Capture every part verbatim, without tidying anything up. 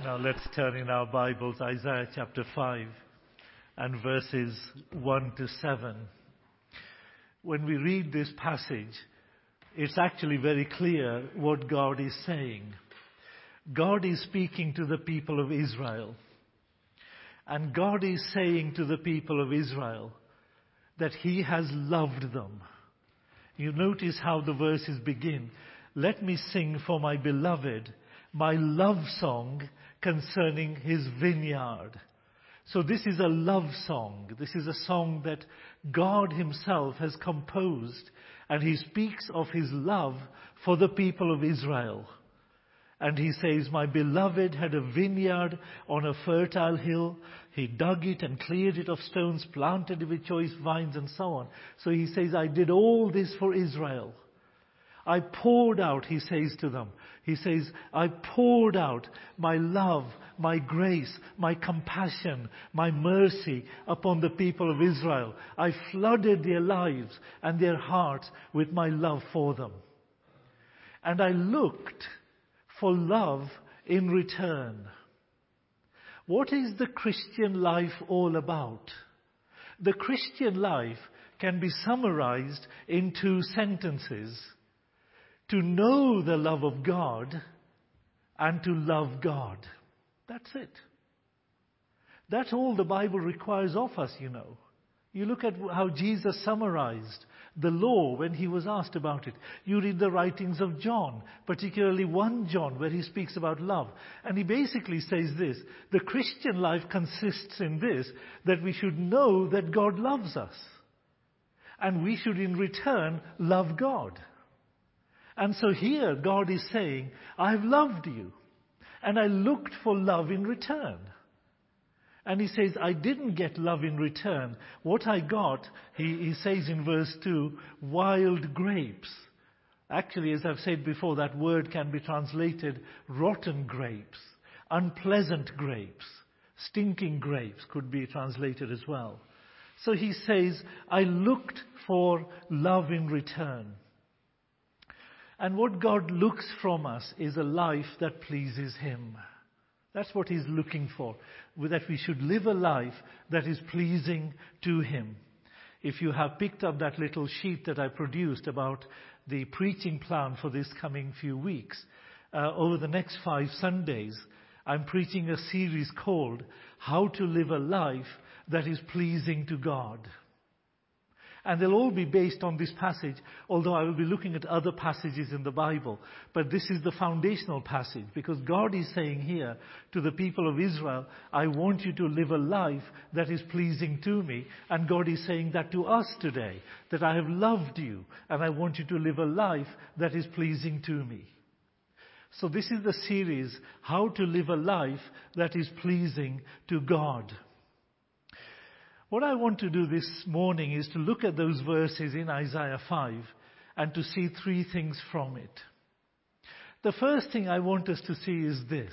Now let's turn in our Bibles, Isaiah chapter five and verses one to seven. When we read this passage, it's actually very clear what God is saying. God is speaking to the people of Israel. And God is saying to the people of Israel that He has loved them. You notice how the verses begin. Let me sing for my beloved my love song concerning His vineyard. So this is a love song. This is a song that God Himself has composed, and He speaks of His love for the people of Israel. And He says, my beloved had a vineyard on a fertile hill. He dug it and cleared it of stones, planted it with choice vines and so on. So He says, I did all this for Israel. I poured out, He says to them. He says, I poured out my love, my grace, my compassion, my mercy upon the people of Israel. I flooded their lives and their hearts with my love for them. And I looked for love in return. What is the Christian life all about? The Christian life can be summarized in two sentences. To know the love of God and to love God. That's it. That's all the Bible requires of us, you know. You look at how Jesus summarized the law when He was asked about it. You read the writings of John, particularly First John, where he speaks about love. And he basically says this, the Christian life consists in this, that we should know that God loves us. And we should in return love God. And so here God is saying, I've loved you. And I looked for love in return. And He says, I didn't get love in return. What I got, he, he says in verse two, wild grapes. Actually, as I've said before, that word can be translated rotten grapes, unpleasant grapes, stinking grapes could be translated as well. So He says, I looked for love in return. And what God looks from us is a life that pleases Him. That's what He's looking for. That we should live a life that is pleasing to Him. If you have picked up that little sheet that I produced about the preaching plan for this coming few weeks, uh, over the next five Sundays, I'm preaching a series called How to Live a Life That is Pleasing to God. And they'll all be based on this passage, although I will be looking at other passages in the Bible. But this is the foundational passage, because God is saying here to the people of Israel, I want you to live a life that is pleasing to me. And God is saying that to us today, that I have loved you, and I want you to live a life that is pleasing to me. So this is the series, How to Live a Life That is Pleasing to God. What I want to do this morning is to look at those verses in Isaiah five and to see three things from it. The first thing I want us to see is this.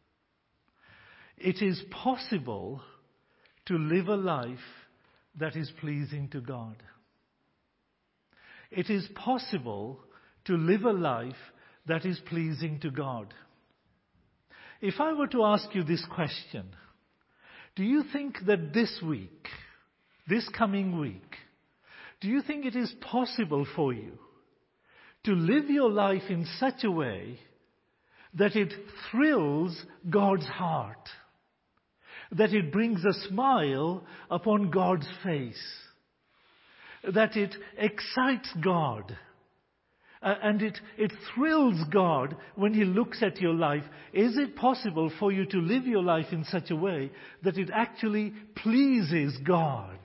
It is possible to live a life that is pleasing to God. It is possible to live a life that is pleasing to God. If I were to ask you this question, do you think that this week, this coming week, do you think it is possible for you to live your life in such a way that it thrills God's heart, that it brings a smile upon God's face, that it excites God, Uh, and it, it thrills God when He looks at your life? Is it possible for you to live your life in such a way that it actually pleases God?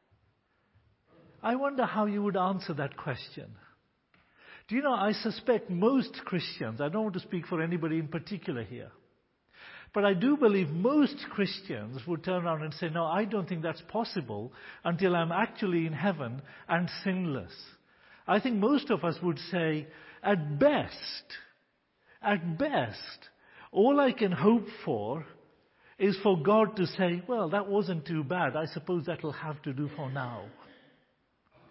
I wonder how you would answer that question. Do you know, I suspect most Christians, I don't want to speak for anybody in particular here, but I do believe most Christians would turn around and say, no, I don't think that's possible until I'm actually in heaven and sinless. I think most of us would say, at best, at best, all I can hope for is for God to say, well, that wasn't too bad. I suppose that'll have to do for now.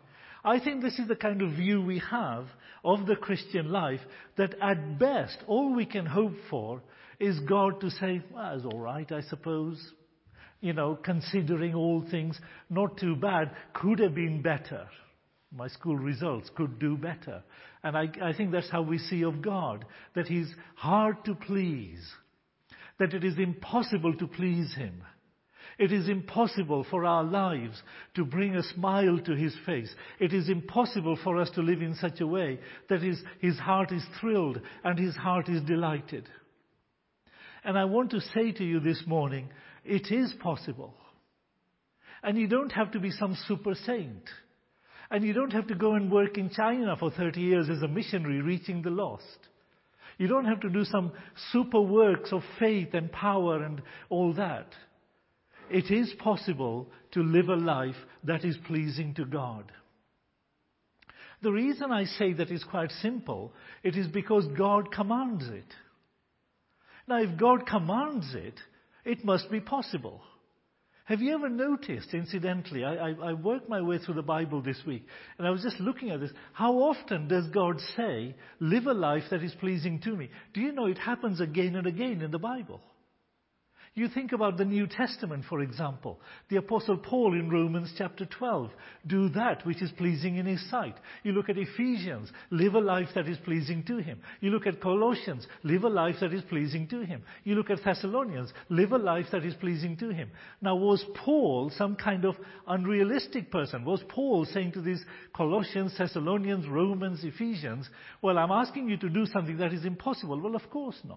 I think this is the kind of view we have of the Christian life, that at best, all we can hope for is God to say, well, it's all right, I suppose. You know, considering all things, not too bad, could have been better. My school results could do better. And I, I think that's how we see of God, that He's hard to please, that it is impossible to please Him. It is impossible for our lives to bring a smile to His face. It is impossible for us to live in such a way that His, his heart is thrilled and His heart is delighted. And I want to say to you this morning, it is possible. And you don't have to be some super saint. And you don't have to go and work in China for thirty years as a missionary reaching the lost. You don't have to do some super works of faith and power and all that. It is possible to live a life that is pleasing to God. The reason I say that is quite simple. It is because God commands it. Now, if God commands it, it must be possible. Have you ever noticed, incidentally, I, I, I worked my way through the Bible this week, and I was just looking at this. How often does God say, live a life that is pleasing to me? Do you know it happens again and again in the Bible? You think about the New Testament, for example. The Apostle Paul in Romans chapter twelve, do that which is pleasing in his sight. You look at Ephesians, live a life that is pleasing to him. You look at Colossians, live a life that is pleasing to him. You look at Thessalonians, live a life that is pleasing to him. Now, was Paul some kind of unrealistic person? Was Paul saying to these Colossians, Thessalonians, Romans, Ephesians, well, I'm asking you to do something that is impossible? Well, of course not.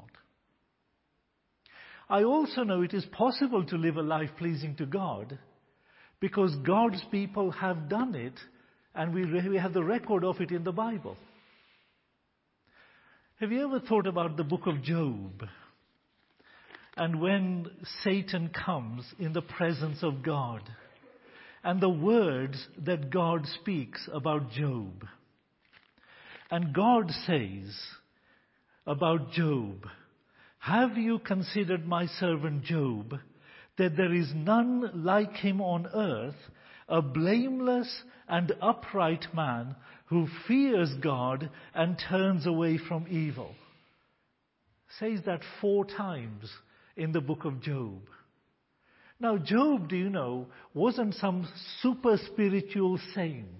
I also know it is possible to live a life pleasing to God because God's people have done it, and we, we have the record of it in the Bible. Have you ever thought about the book of Job? And when Satan comes in the presence of God, and the words that God speaks about Job. And God says about Job, have you considered my servant Job, that there is none like him on earth, a blameless and upright man who fears God and turns away from evil? Says that four times in the book of Job. Now, Job, do you know, wasn't some super spiritual saint.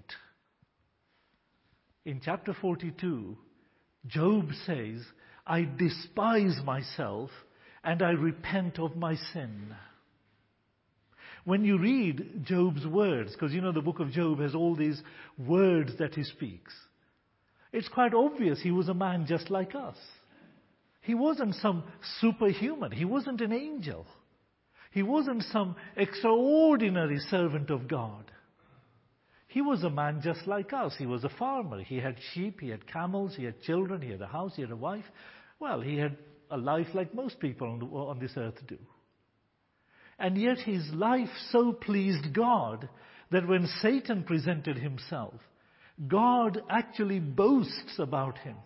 In chapter forty-two, Job says, I despise myself and I repent of my sin. When you read Job's words, because you know the book of Job has all these words that he speaks, it's quite obvious he was a man just like us. He wasn't some superhuman. He wasn't an angel. He wasn't some extraordinary servant of God. He was a man just like us. He was a farmer. He had sheep, he had camels, he had children, he had a house, he had a wife. Well, he had a life like most people on, the, on this earth do. And yet his life so pleased God that when Satan presented himself, God actually boasts about him.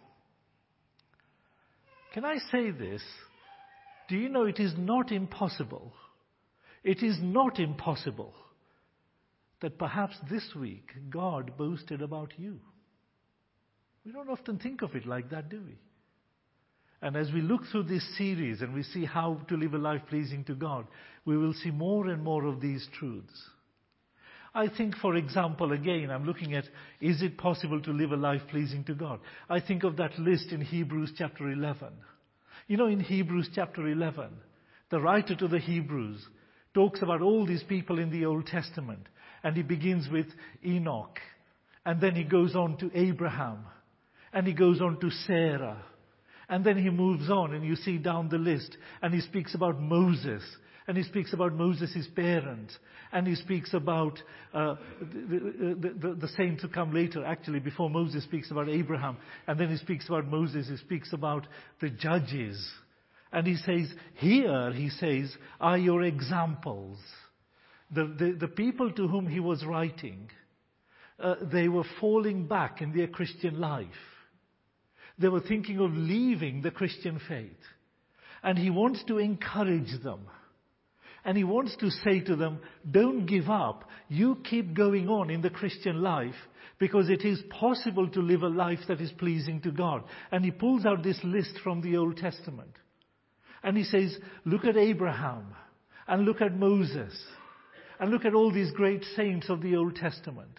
Can I say this? Do you know it is not impossible? It is not impossible that perhaps this week God boasted about you. We don't often think of it like that, do we? And as we look through this series and we see how to live a life pleasing to God, we will see more and more of these truths. I think, for example, again, I'm looking at, is it possible to live a life pleasing to God? I think of that list in Hebrews chapter eleven. You know, in Hebrews chapter eleven, the writer to the Hebrews talks about all these people in the Old Testament. And he begins with Enoch. And then he goes on to Abraham. And he goes on to Sarah. And then he moves on and you see down the list. And he speaks about Moses. And he speaks about Moses' parents. And he speaks about uh, the, the, the, the saints who come later. Actually, before Moses speaks about Abraham. And then he speaks about Moses. He speaks about the judges. And he says, here, he says, are your examples. The, the, the people to whom he was writing, uh, they were falling back in their Christian life. They were thinking of leaving the Christian faith. And he wants to encourage them. And he wants to say to them, don't give up. You keep going on in the Christian life because it is possible to live a life that is pleasing to God. And he pulls out this list from the Old Testament. And he says, look at Abraham and look at Moses and look at all these great saints of the Old Testament.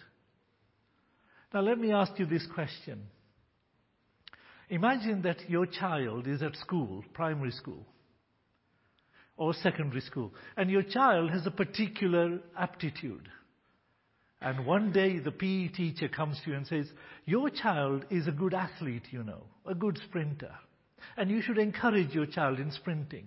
Now let me ask you this question. Imagine that your child is at school, primary school, or secondary school, and your child has a particular aptitude. And one day the P E teacher comes to you and says, your child is a good athlete, you know, a good sprinter, and you should encourage your child in sprinting.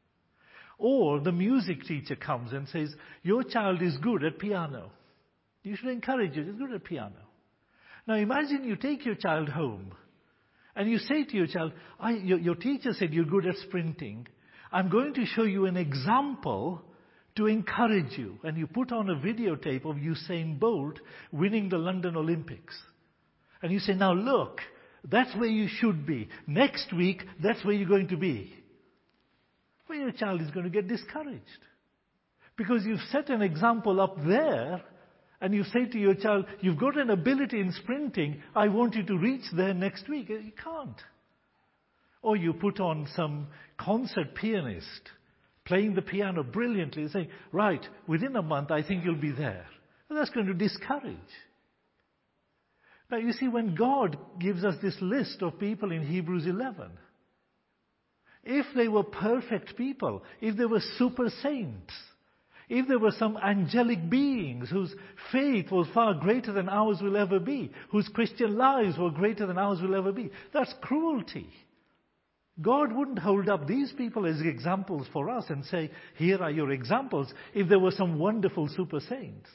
Or the music teacher comes and says, your child is good at piano. You should encourage it, he's good at piano. Now imagine you take your child home and you say to your child, I, your, your teacher said you're good at sprinting. I'm going to show you an example to encourage you. And you put on a videotape of Usain Bolt winning the London Olympics. And you say, now look, that's where you should be. Next week, that's where you're going to be. Well, your child is going to get discouraged. Because you've set an example up there, and you say to your child, you've got an ability in sprinting, I want you to reach there next week. You can't. Or you put on some concert pianist playing the piano brilliantly and saying, right, within a month I think you'll be there. And that's going to discourage. Now you see, when God gives us this list of people in Hebrews eleven, if they were perfect people, if they were super saints, if there were some angelic beings whose faith was far greater than ours will ever be, whose Christian lives were greater than ours will ever be, that's cruelty. God wouldn't hold up these people as examples for us and say, here are your examples, if there were some wonderful super saints.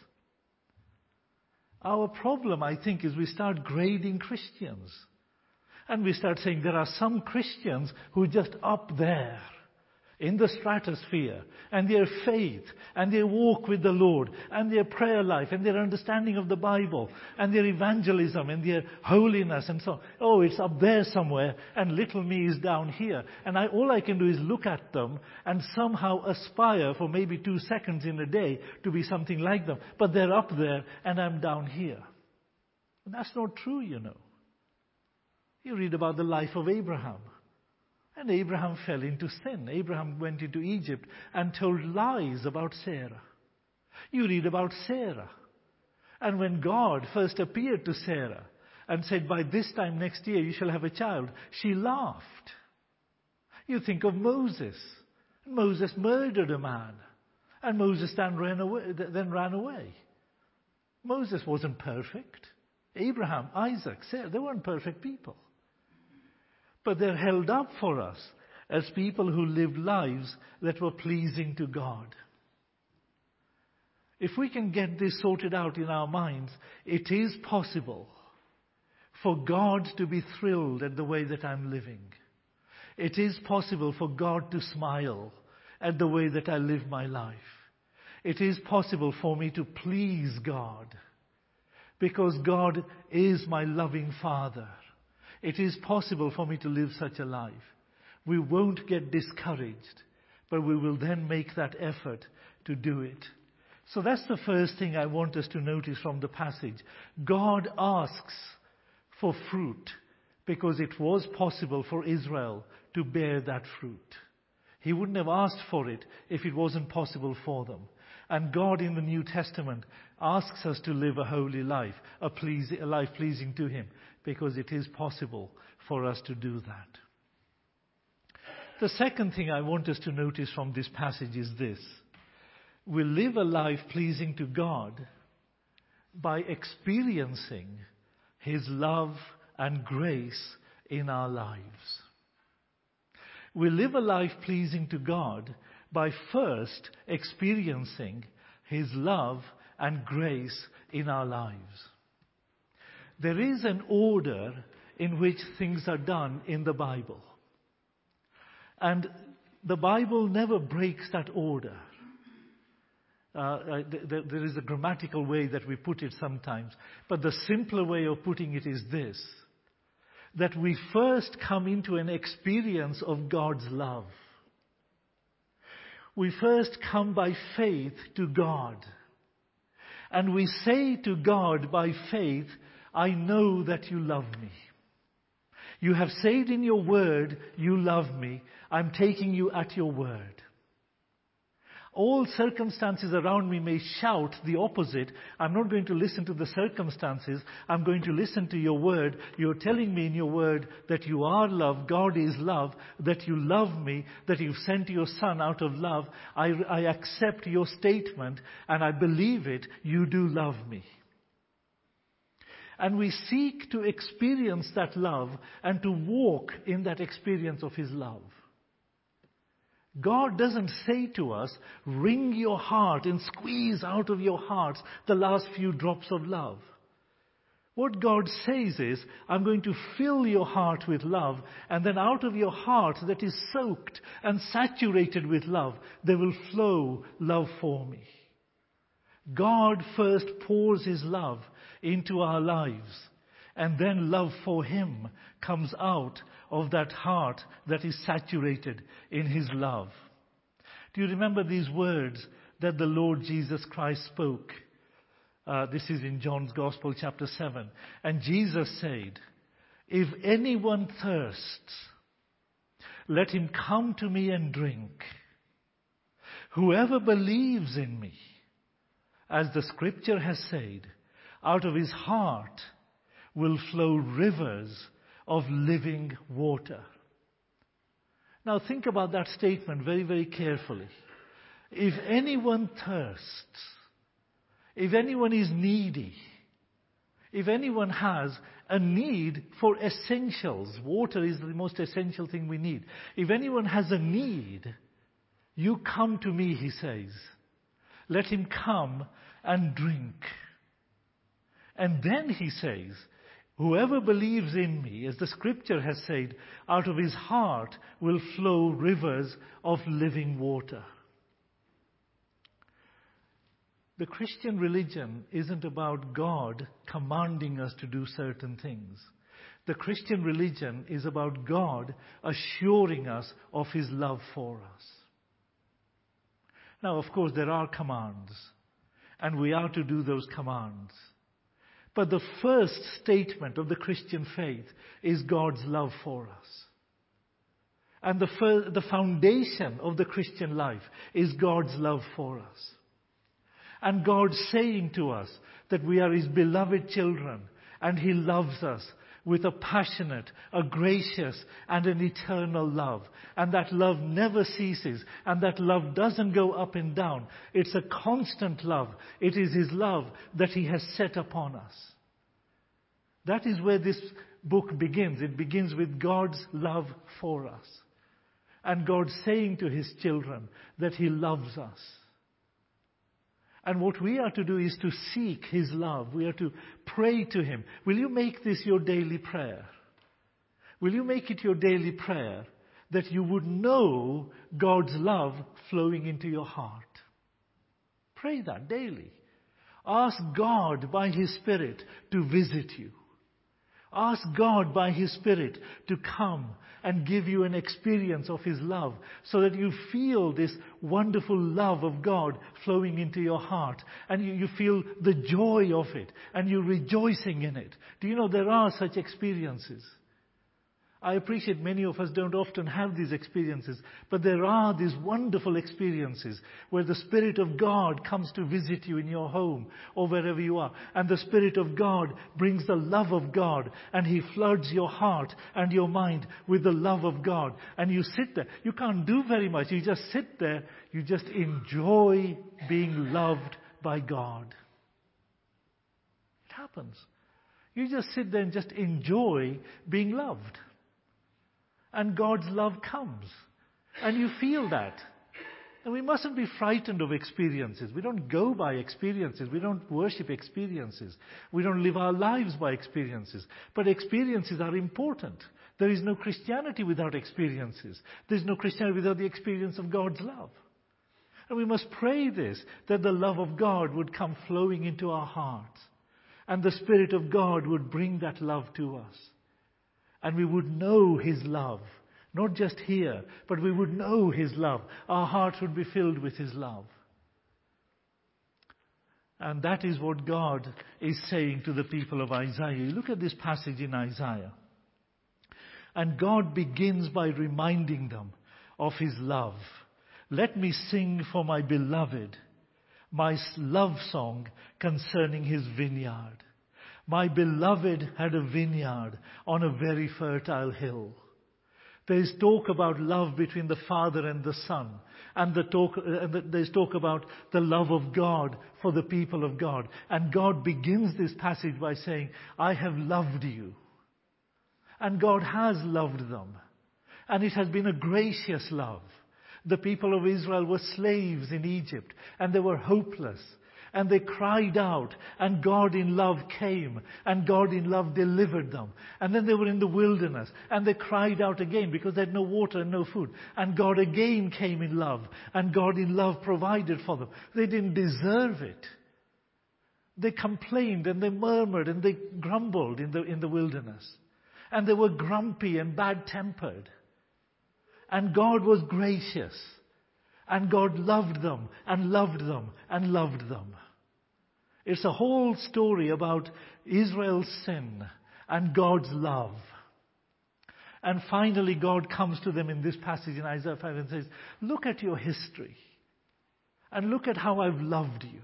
Our problem, I think, is we start grading Christians. And we start saying there are some Christians who are just up there in the stratosphere, and their faith, and their walk with the Lord, and their prayer life, and their understanding of the Bible, and their evangelism, and their holiness, and so on. Oh, it's up there somewhere, and little me is down here. And I, all I can do is look at them and somehow aspire for maybe two seconds in a day to be something like them. But they're up there, and I'm down here. And that's not true, you know. You read about the life of Abraham. And Abraham fell into sin. Abraham went into Egypt and told lies about Sarah. You read about Sarah. And when God first appeared to Sarah and said, by this time next year you shall have a child, she laughed. You think of Moses. Moses murdered a man. And Moses then ran away. Then ran away. Moses wasn't perfect. Abraham, Isaac, Sarah, they weren't perfect people. But they're held up for us as people who lived lives that were pleasing to God. If we can get this sorted out in our minds, it is possible for God to be thrilled at the way that I'm living. It is possible for God to smile at the way that I live my life. It is possible for me to please God because God is my loving Father. It is possible for me to live such a life. We won't get discouraged, but we will then make that effort to do it. So that's the first thing I want us to notice from the passage. God asks for fruit because it was possible for Israel to bear that fruit. He wouldn't have asked for it if it wasn't possible for them. And God in the New Testament asks us to live a holy life, a, please, a life pleasing to Him, because it is possible for us to do that. The second thing I want us to notice from this passage is this. We live a life pleasing to God by experiencing His love and grace in our lives. We live a life pleasing to God by first experiencing His love and grace in our lives. There is an order in which things are done in the Bible. And the Bible never breaks that order. Uh, th- th- there is a grammatical way that we put it sometimes. But the simpler way of putting it is this. That we first come into an experience of God's love. We first come by faith to God. And we say to God by faith, I know that you love me. You have said in your word, you love me. I'm taking you at your word. All circumstances around me may shout the opposite. I'm not going to listen to the circumstances. I'm going to listen to your word. You're telling me in your word that you are love, God is love, that you love me, that you've sent your son out of love. I, I accept your statement and I believe it. You do love me. And we seek to experience that love and to walk in that experience of his love. God doesn't say to us, wring your heart and squeeze out of your hearts the last few drops of love. What God says is, I'm going to fill your heart with love, and then out of your heart that is soaked and saturated with love, there will flow love for me. God first pours his love into our lives, and then love for him comes out of that heart that is saturated in his love. Do you remember these words that the Lord Jesus Christ spoke? Uh, this is in John's Gospel, chapter seven. And Jesus said, if anyone thirsts, let him come to me and drink. Whoever believes in me, as the scripture has said, out of his heart will flow rivers of living water. Now think about that statement very, very carefully. If anyone thirsts, if anyone is needy, if anyone has a need for essentials, water is the most essential thing we need. If anyone has a need, you come to me, he says. Let him come and drink. And then he says, whoever believes in me, as the scripture has said, out of his heart will flow rivers of living water. The Christian religion isn't about God commanding us to do certain things. The Christian religion is about God assuring us of his love for us. Now, of course, there are commands, and we are to do those commands. But the first statement of the Christian faith is God's love for us. And the, fir- the foundation of the Christian life is God's love for us. And God saying to us that we are his beloved children and he loves us with a passionate, a gracious and an eternal love. And that love never ceases, and that love doesn't go up and down. It's a constant love. It is his love that he has set upon us. That is where this book begins. It begins with God's love for us. And God saying to his children that he loves us. And what we are to do is to seek his love. We are to pray to him. Will you make this your daily prayer? Will you make it your daily prayer that you would know God's love flowing into your heart? Pray that daily. Ask God by his Spirit to visit you. Ask God by his Spirit to come and give you an experience of his love so that you feel this wonderful love of God flowing into your heart and you, you feel the joy of it and you're rejoicing in it. Do you know there are such experiences? I appreciate many of us don't often have these experiences, but there are these wonderful experiences where the Spirit of God comes to visit you in your home or wherever you are. And the Spirit of God brings the love of God and he floods your heart and your mind with the love of God. And you sit there. You can't do very much. You just sit there. You just enjoy being loved by God. It happens. You just sit there and just enjoy being loved. And God's love comes. And you feel that. And we mustn't be frightened of experiences. We don't go by experiences. We don't worship experiences. We don't live our lives by experiences. But experiences are important. There is no Christianity without experiences. There's no Christianity without the experience of God's love. And we must pray this, that the love of God would come flowing into our hearts. And the Spirit of God would bring that love to us. And we would know his love, Not just hear, but we would know His love. Our hearts would be filled with His love. And that is what God is saying to the people of Isaiah. You look at this passage in Isaiah. And God begins by reminding them of His love. Let me sing for my beloved my love song concerning his vineyard. My beloved had a vineyard on a very fertile hill. There is talk about love between the Father and the Son. And the talk, uh, there's talk about the love of God for the people of God. And God begins this passage by saying, I have loved you. And God has loved them. And it has been a gracious love. The people of Israel were slaves in Egypt, and they were hopeless. And they cried out, and God in love came, and God in love delivered them. And then they were in the wilderness, and they cried out again because they had no water and no food. And God again came in love, and God in love provided for them. They didn't deserve it. They complained, and they murmured, and they grumbled in the, in the wilderness. And they were grumpy and bad-tempered. And God was gracious. And God loved them and loved them and loved them. It's a whole story about Israel's sin and God's love. And finally God comes to them in this passage in Isaiah five and says, look at your history. And look at how I've loved you.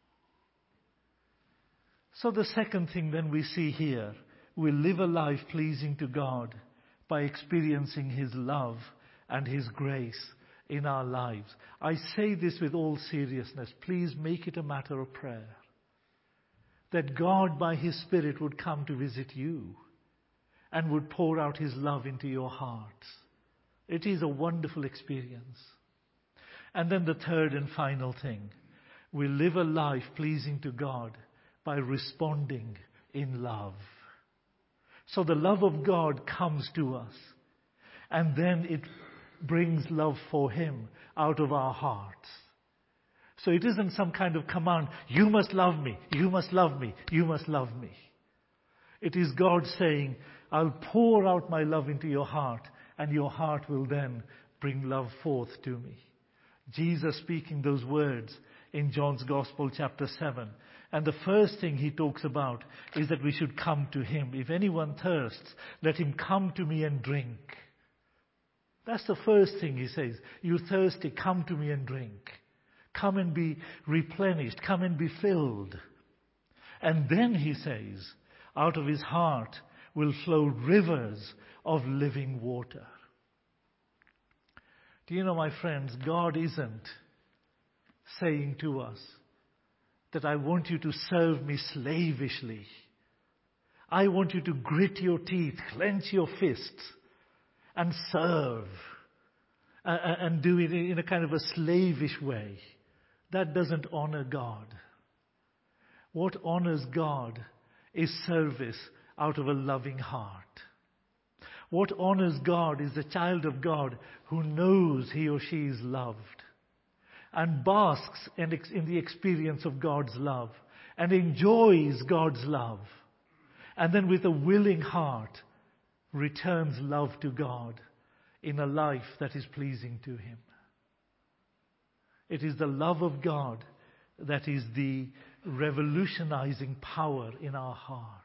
So the second thing then we see here, we live a life pleasing to God by experiencing His love and His grace in our lives. I say this with all seriousness. Please make it a matter of prayer. That God by His Spirit would come to visit you and would pour out His love into your hearts. It is a wonderful experience. And then the third and final thing. We live a life pleasing to God by responding in love. So the love of God comes to us. And then it brings love for Him out of our hearts. So it isn't some kind of command, you must love me, you must love me, you must love me. It is God saying, I'll pour out my love into your heart, and your heart will then bring love forth to me. Jesus speaking those words in John's Gospel chapter seven. And the first thing He talks about is that we should come to Him. If anyone thirsts, let him come to me and drink. That's the first thing He says. You thirsty, come to me and drink. Come and be replenished. Come and be filled. And then He says, out of His heart will flow rivers of living water. Do you know, my friends, God isn't saying to us that I want you to serve me slavishly. I want you to grit your teeth, clench your fists, and serve, uh, and do it in a kind of a slavish way. That doesn't honor God. What honors God is service out of a loving heart. What honors God is the child of God who knows he or she is loved and basks in the experience of God's love and enjoys God's love, and then with a willing heart returns love to God in a life that is pleasing to Him. It is the love of God that is the revolutionizing power in our hearts.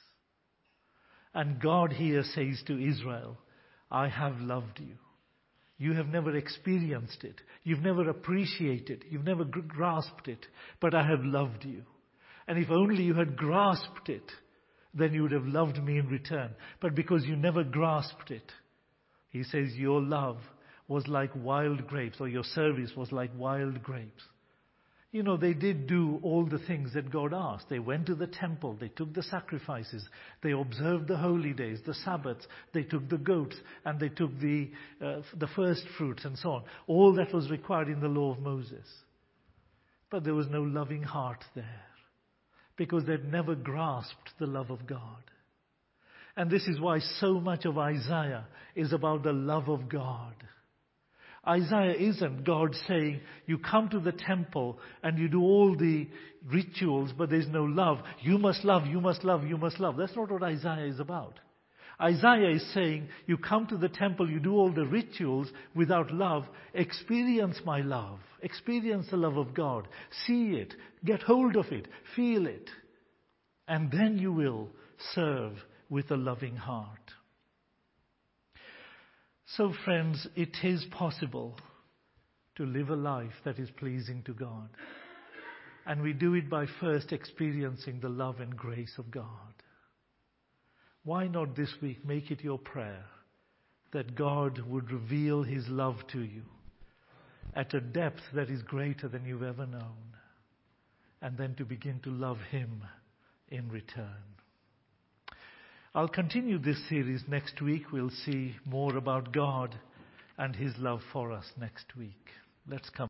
And God here says to Israel, I have loved you. You have never experienced it. You've never appreciated it. You've never grasped it. But I have loved you. And if only you had grasped it, then you would have loved me in return. But because you never grasped it, He says your love was like wild grapes, or your service was like wild grapes. You know, they did do all the things that God asked. They went to the temple, they took the sacrifices, they observed the holy days, the Sabbaths, they took the goats, and they took the, uh, the first fruits and so on. All that was required in the law of Moses. But there was no loving heart there, because they'd never grasped the love of God. And this is why so much of Isaiah is about the love of God. Isaiah isn't God saying, you come to the temple and you do all the rituals, but there's no love. You must love, you must love, you must love. That's not what Isaiah is about. Isaiah is saying, you come to the temple, you do all the rituals without love. Experience my love. Experience the love of God. See it. Get hold of it. Feel it. And then you will serve with a loving heart. So friends, it is possible to live a life that is pleasing to God. And we do it by first experiencing the love and grace of God. Why not this week make it your prayer that God would reveal His love to you at a depth that is greater than you've ever known, and then to begin to love Him in return. I'll continue this series next week. We'll see more about God and His love for us next week. Let's come.